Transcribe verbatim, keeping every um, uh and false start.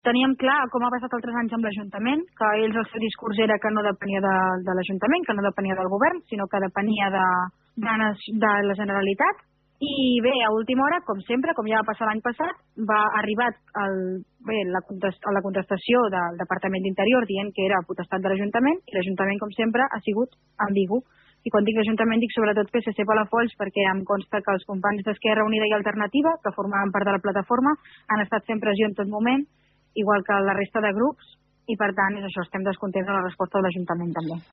teníem clar, com ha passat altres anys amb l'Ajuntament, que ells el seu discurs era que no depenia de, de l'Ajuntament, que no depenia del govern, sinó que depenia de, de, de la Generalitat. I bé, a última hora, com sempre, com ja va passar l'any passat, va arribar el, bé, la, contest, la contestació del Departament d'Interior dient que era potestat de l'Ajuntament, i l'Ajuntament, com sempre, ha sigut ambigu. I quan dic l'Ajuntament dic sobretot P S C Palafolls, perquè em consta que els companys d'Esquerra Unida i Alternativa, que formaven part de la plataforma, han estat fent pressió en tot moment, igual que la resta de grups, i per tant és això, estem descontents de la resposta de l'Ajuntament també.